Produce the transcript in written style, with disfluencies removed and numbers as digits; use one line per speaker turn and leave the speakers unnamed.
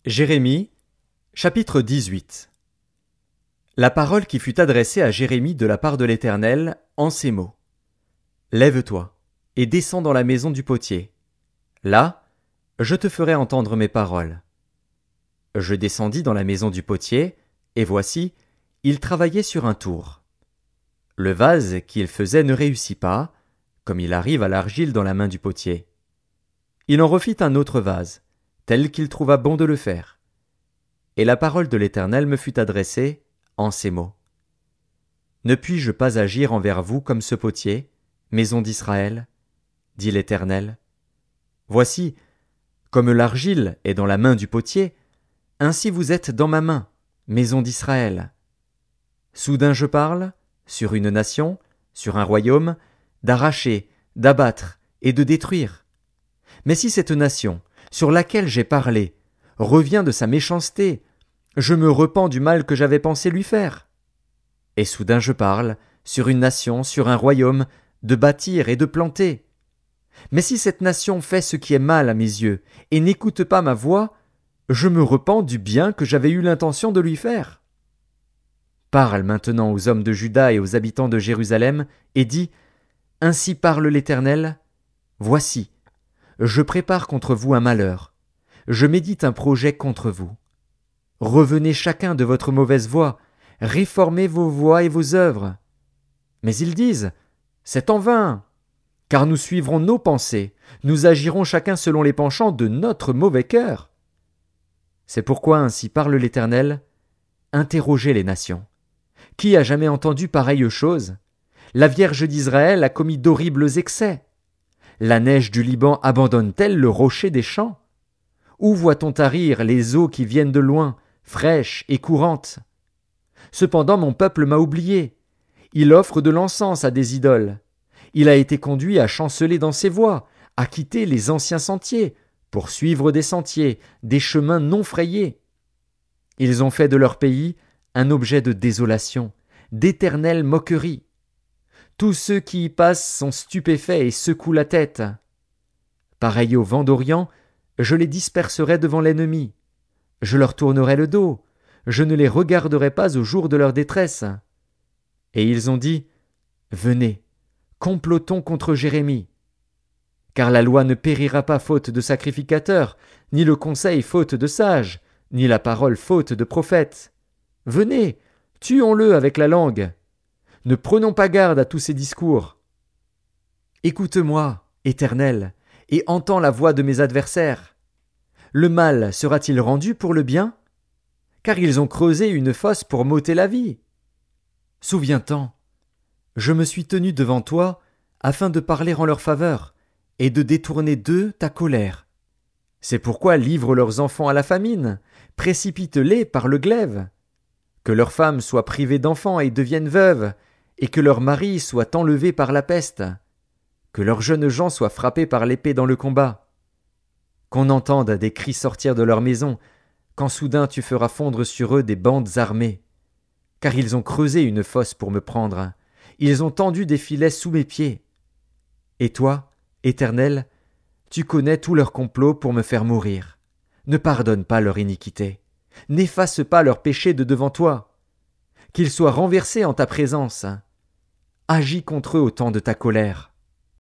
Jérémie, chapitre 18. La parole qui fut adressée à Jérémie de la part de l'Éternel, en ces mots. Lève-toi, et descends dans la maison du potier. Là, je te ferai entendre mes paroles. Je descendis dans la maison du potier, et voici, il travaillait sur un tour. Le vase qu'il faisait ne réussit pas, comme il arrive à l'argile dans la main du potier. Il en refit un autre vase, tel qu'il trouva bon de le faire. Et la parole de l'Éternel me fut adressée, en ces mots. Ne puis-je pas agir envers vous comme ce potier, maison d'Israël, dit l'Éternel. Voici, comme l'argile est dans la main du potier, ainsi vous êtes dans ma main, maison d'Israël. Soudain je parle, sur une nation, sur un royaume, d'arracher, d'abattre et de détruire. Mais si cette nation, sur laquelle j'ai parlé, revient de sa méchanceté, je me repens du mal que j'avais pensé lui faire. Et soudain je parle, sur une nation, sur un royaume, de bâtir et de planter. Mais si cette nation fait ce qui est mal à mes yeux, et n'écoute pas ma voix, je me repens du bien que j'avais eu l'intention de lui faire. Parle maintenant aux hommes de Juda et aux habitants de Jérusalem, et dis, Ainsi parle l'Éternel, voici, je prépare contre vous un malheur, je médite un projet contre vous. Revenez chacun de votre mauvaise voie, réformez vos voies et vos œuvres. Mais ils disent, c'est en vain, car nous suivrons nos pensées, nous agirons chacun selon les penchants de notre mauvais cœur. C'est pourquoi ainsi parle l'Éternel, interrogez les nations. Qui a jamais entendu pareille chose? La Vierge d'Israël a commis d'horribles excès. La neige du Liban abandonne-t-elle le rocher des champs? Où voit-on tarir les eaux qui viennent de loin, fraîches et courantes? Cependant mon peuple m'a oublié. Il offre de l'encens à des idoles. Il a été conduit à chanceler dans ses voies, à quitter les anciens sentiers, pour suivre des sentiers, des chemins non frayés. Ils ont fait de leur pays un objet de désolation, d'éternelle moquerie. Tous ceux qui y passent sont stupéfaits et secouent la tête. Pareil au vent d'Orient, je les disperserai devant l'ennemi. Je leur tournerai le dos. Je ne les regarderai pas au jour de leur détresse. Et ils ont dit, Venez, complotons contre Jérémie. Car la loi ne périra pas faute de sacrificateur, ni le conseil faute de sage, ni la parole faute de prophète. Venez, tuons-le avec la langue. Ne prenons pas garde à tous ces discours. Écoute-moi, Éternel, et entends la voix de mes adversaires. Le mal sera-t-il rendu pour le bien? Car ils ont creusé une fosse pour m'ôter la vie. Souviens-t'en, je me suis tenu devant toi afin de parler en leur faveur et de détourner d'eux ta colère. C'est pourquoi livre leurs enfants à la famine, précipite-les par le glaive. Que leurs femmes soient privées d'enfants et deviennent veuves, et que leurs maris soient enlevés par la peste. Que leurs jeunes gens soient frappés par l'épée dans le combat. Qu'on entende des cris sortir de leur maison, quand soudain tu feras fondre sur eux des bandes armées. Car ils ont creusé une fosse pour me prendre, ils ont tendu des filets sous mes pieds. Et toi, Éternel, tu connais tous leurs complots pour me faire mourir. Ne pardonne pas leur iniquité, n'efface pas leurs péchés de devant toi. Qu'ils soient renversés en ta présence. Agis contre eux au temps de ta colère.